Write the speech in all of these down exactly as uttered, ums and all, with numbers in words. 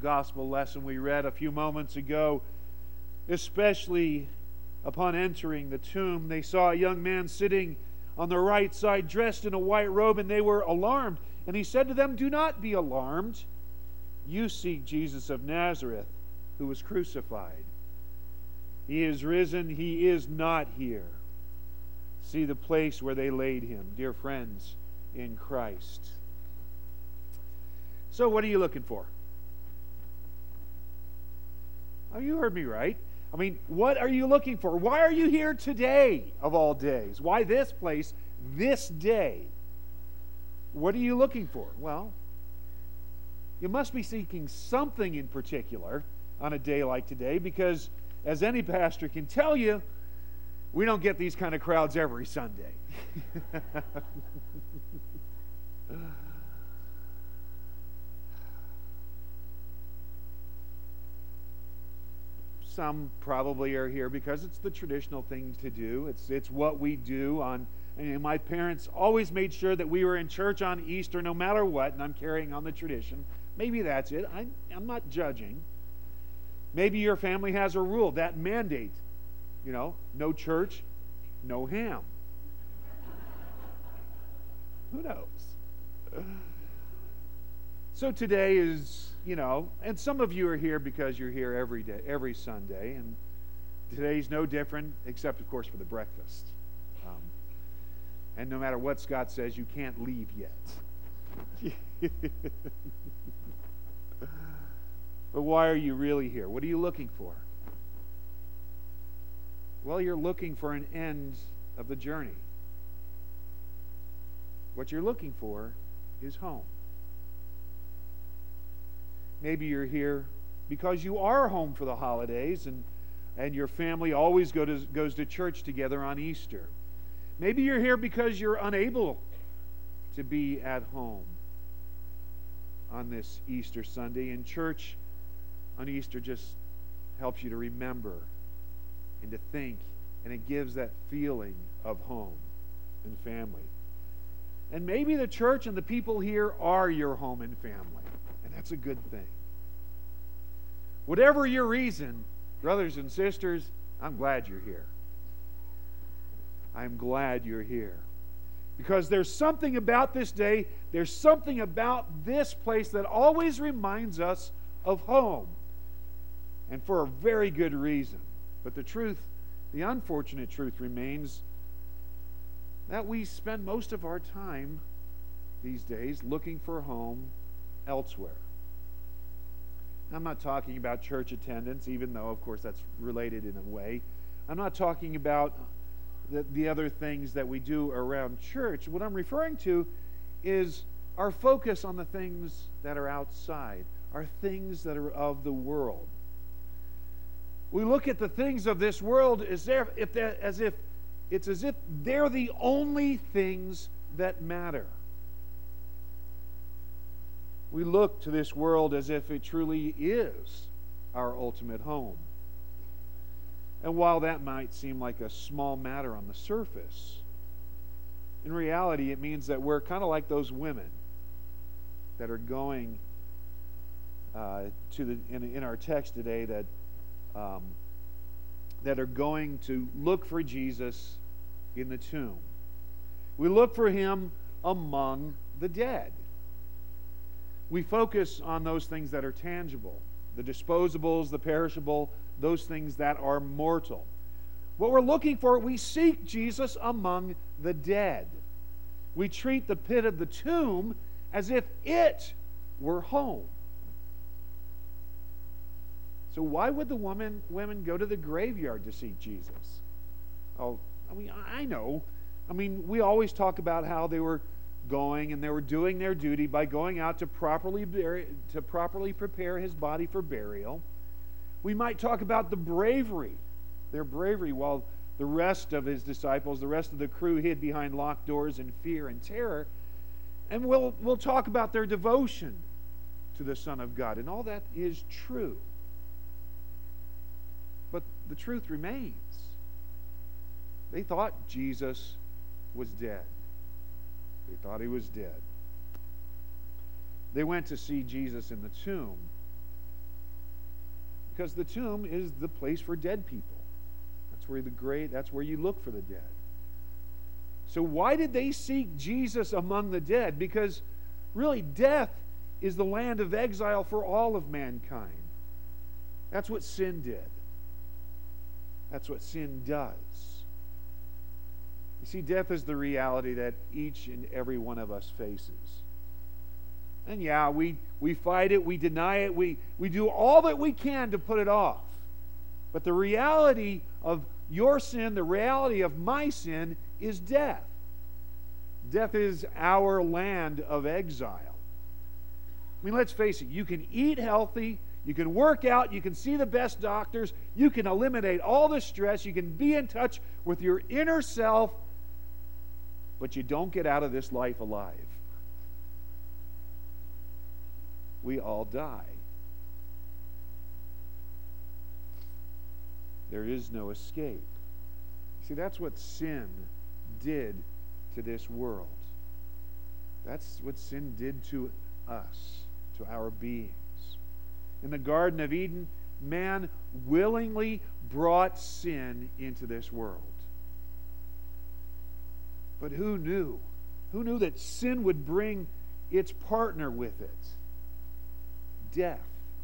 gospel lesson we read a few moments ago, especially upon entering the tomb, they saw a young man sitting on the right side, dressed in a white robe, and they were alarmed. And he said to them, "Do not be alarmed. You seek Jesus of Nazareth, who was crucified. He is risen. He is not here. See the place where they laid him." Dear friends in Christ. So what are you looking for? Oh, you heard me right. I mean, what are you looking for? Why are you here today, of all days? Why this place, this day? What are you looking for? Well, you must be seeking something in particular on a day like today, because as any pastor can tell you, we don't get these kind of crowds every Sunday. Some probably are here because it's the traditional thing to do. It's it's what we do on. And my parents always made sure that we were in church on Easter no matter what, and I'm carrying on the tradition. Maybe that's it. I, I'm not judging. Maybe your family has a rule, that mandate, you know, no church, no ham. Who knows? So today is, you know, and some of you are here because you're here every day, every Sunday, and today's no different, except, of course, for the breakfast. Um, and no matter what Scott says, you can't leave yet. But why are you really here? What are you looking for? Well, you're looking for an end of the journey. What you're looking for is home. Maybe you're here because you are home for the holidays, and, and your family always go to, goes to church together on Easter. Maybe you're here because you're unable to be at home on this Easter Sunday, and church on Easter just helps you to remember and to think, and it gives that feeling of home and family. And maybe the church and the people here are your home and family, and that's a good thing. Whatever your reason, brothers and sisters, I'm glad you're here. I'm glad you're here. Because there's something about this day, there's something about this place that always reminds us of home. And for a very good reason. But the truth, the unfortunate truth remains that we spend most of our time these days looking for home elsewhere. I'm not talking about church attendance, even though, of course, that's related in a way. I'm not talking about the, the other things that we do around church. What I'm referring to is our focus on the things that are outside, our things that are of the world. We look at the things of this world as if, if that, as if it's as if they're the only things that matter. We look to this world as if it truly is our ultimate home. And while that might seem like a small matter on the surface, in reality it means that we're kind of like those women that are going uh, to the in, in our text today that um, that are going to look for Jesus in the tomb. We look for him among the dead. We focus on those things that are tangible, the disposables, the perishable, those things that are mortal. What we're looking for, we seek Jesus among the dead. We treat the pit of the tomb as if it were home. So why would the woman, women go to the graveyard to seek Jesus? Oh, I mean, I know. I mean, we always talk about how they were going and they were doing their duty by going out to properly bury, to properly prepare his body for burial. We might talk about the bravery, their bravery, while the rest of his disciples, the rest of the crew hid behind locked doors in fear and terror. And we'll we'll talk about their devotion to the Son of God. And all that is true. But the truth remains. They thought Jesus was dead. They thought he was dead. They went to see Jesus in the tomb, Because the tomb is the place for dead people. That's where the grave, that's where you look for the dead. So why did they seek Jesus among the dead? Because really death is the land of exile for all of mankind. That's what sin did. That's what sin does. You see, death is the reality that each and every one of us faces. And yeah, we, we fight it, we deny it, we, we do all that we can to put it off. But the reality of your sin, the reality of my sin, is death. Death is our land of exile. I mean, let's face it, you can eat healthy, you can work out, you can see the best doctors, you can eliminate all the stress, you can be in touch with your inner self, but you don't get out of this life alive. We all die. There is no escape. See, that's what sin did to this world. That's what sin did to us, to our beings. In the Garden of Eden, man willingly brought sin into this world. But who knew? Who knew that sin would bring its partner with it? Death.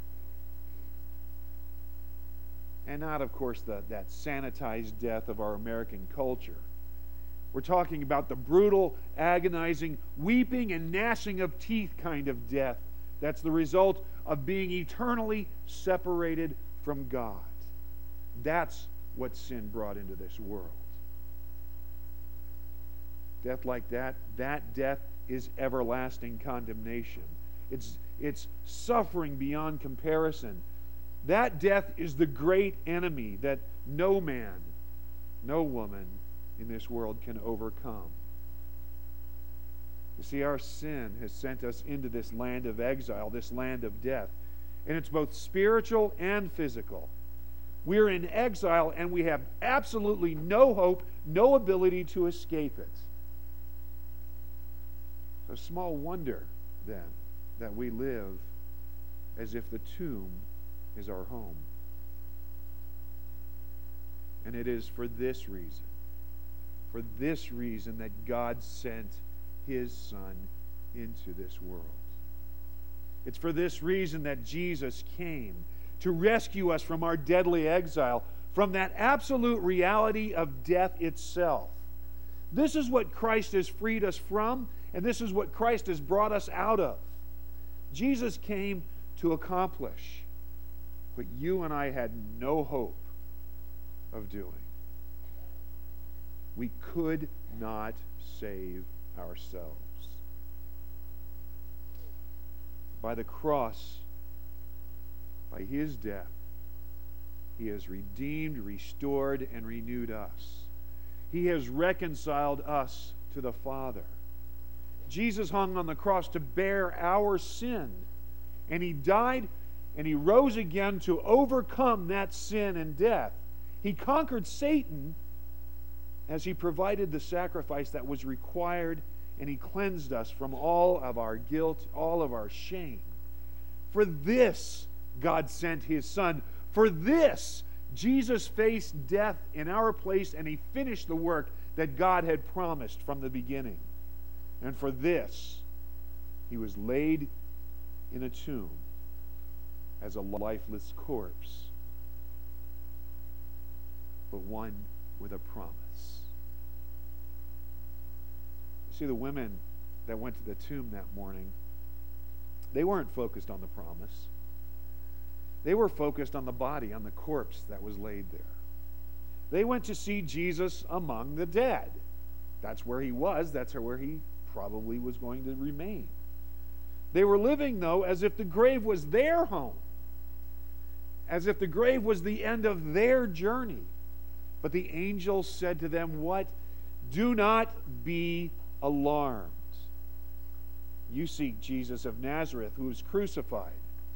And not, of course, the, that sanitized death of our American culture. We're talking about the brutal, agonizing, weeping and gnashing of teeth kind of death that's the result of being eternally separated from God. That's what sin brought into this world. Death like that, that death is everlasting condemnation. It's, it's suffering beyond comparison. That death is the great enemy that no man, no woman in this world can overcome. You see, our sin has sent us into this land of exile, this land of death. And it's both spiritual and physical. We're in exile and we have absolutely no hope, no ability to escape it. So small wonder, then, that we live as if the tomb is our home. And it is for this reason, for this reason that God sent His Son into this world. It's for this reason that Jesus came, to rescue us from our deadly exile, from that absolute reality of death itself. This is what Christ has freed us from, and this is what Christ has brought us out of. Jesus came to accomplish what you and I had no hope of doing. We could not save ourselves. By the cross, by His death, He has redeemed, restored, and renewed us. He has reconciled us to the Father. Jesus hung on the cross to bear our sin, and He died and He rose again to overcome that sin and death. He conquered Satan as He provided the sacrifice that was required, and He cleansed us from all of our guilt, all of our shame. For this, God sent His Son. For this, Jesus faced death in our place, and He finished the work that God had promised from the beginning. And for this, He was laid in a tomb as a lifeless corpse, but one with a promise. You see, the women that went to the tomb that morning, they weren't focused on the promise. They were focused on the body, on the corpse that was laid there. They went to see Jesus among the dead. That's where He was. That's where He probably was going to remain. They were living, though, as if the grave was their home, as if the grave was the end of their journey. But the angel said to them, what? Do not be alarmed. You seek Jesus of Nazareth, who was crucified.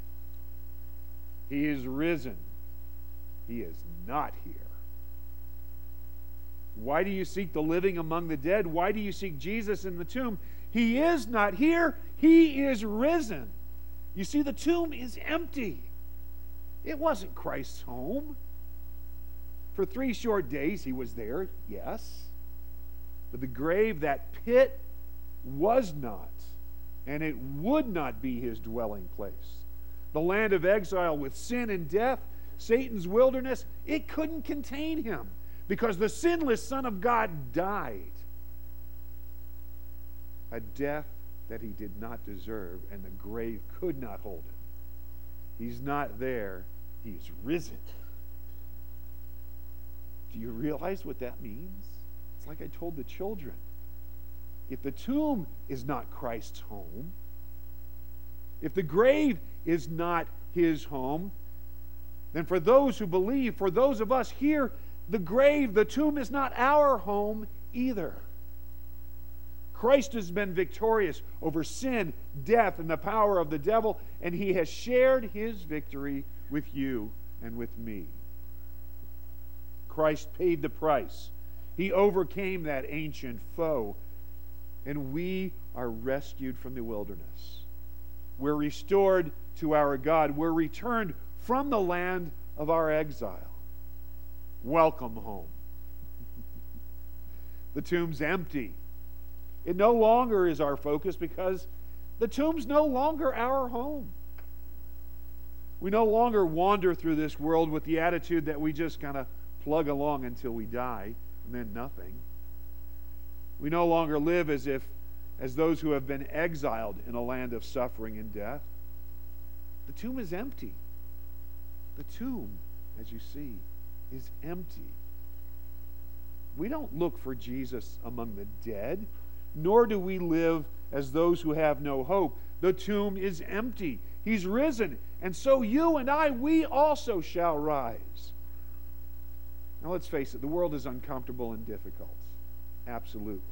He is risen. He is not here. Why do you seek the living among the dead? Why do you seek Jesus in the tomb? He is not here. He is risen. You see, the tomb is empty. It wasn't Christ's home. For three short days he was there, yes. But the grave, that pit, was not, and it would not be his dwelling place. The land of exile with sin and death, Satan's wilderness, it couldn't contain him because the sinless Son of God died a death that he did not deserve, and the grave could not hold him. He's not there. He's risen. Do you realize what that means? It's like I told the children. If the tomb is not Christ's home, if the grave is not his home, then for those who believe, for those of us here, the grave, the tomb is not our home either. Christ has been victorious over sin, death, and the power of the devil, and he has shared his victory with you and with me. Christ paid the price. He overcame that ancient foe, and we are rescued from the wilderness. We're restored to our God. We're returned from the land of our exile. Welcome home. The tomb's empty. It no longer is our focus because the tomb's no longer our home. We no longer wander through this world with the attitude that we just kind of plug along until we die and then nothing. We no longer live as if as those who have been exiled in a land of suffering and death. The tomb is empty. The tomb, as you see, is empty. We don't look for Jesus among the dead, nor do we live as those who have no hope. The tomb is empty. He's risen, and so you and I, we also shall rise. Now let's face it, the world is uncomfortable and difficult. Absolutely.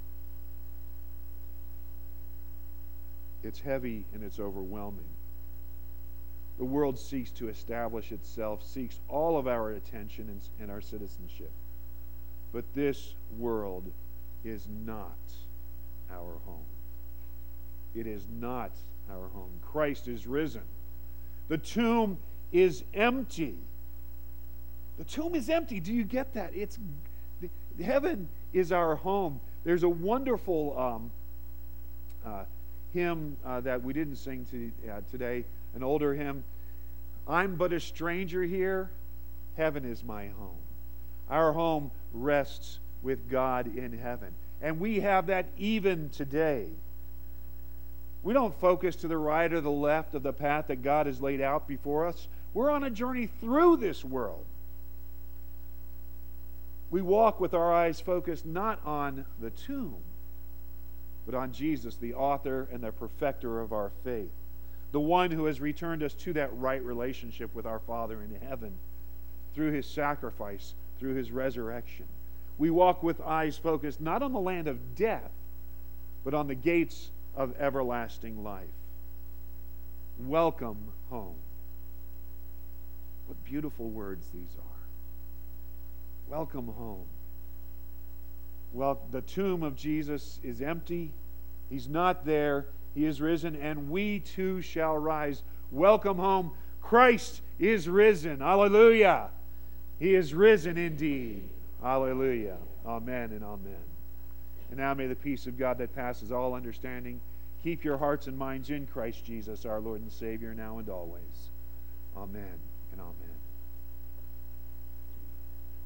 It's heavy and it's overwhelming. The world seeks to establish itself, seeks all of our attention and, and our citizenship. But this world is not our home. It is not our home. Christ is risen. The tomb is empty. The tomb is empty. Do you get that? It's the, heaven is our home. There's a wonderful um, uh, hymn uh, that we didn't sing to, uh, today, an older hymn. I'm but a stranger here. Heaven is my home. Our home rests with God in heaven. And we have that even today. We don't focus to the right or the left of the path that God has laid out before us. We're on a journey through this world. We walk with our eyes focused not on the tomb, but on Jesus, the author and the perfecter of our faith, the one who has returned us to that right relationship with our Father in heaven through his sacrifice, through his resurrection. We walk with eyes focused not on the land of death, but on the gates of everlasting life. Welcome home. What beautiful words these are. Welcome home. Well, the tomb of Jesus is empty. He's not there. He is risen, and we too shall rise. Welcome home. Christ is risen. Hallelujah. He is risen indeed. Hallelujah. Amen and amen. And now may the peace of God that passes all understanding keep your hearts and minds in Christ Jesus, our Lord and Savior, now and always. Amen and amen.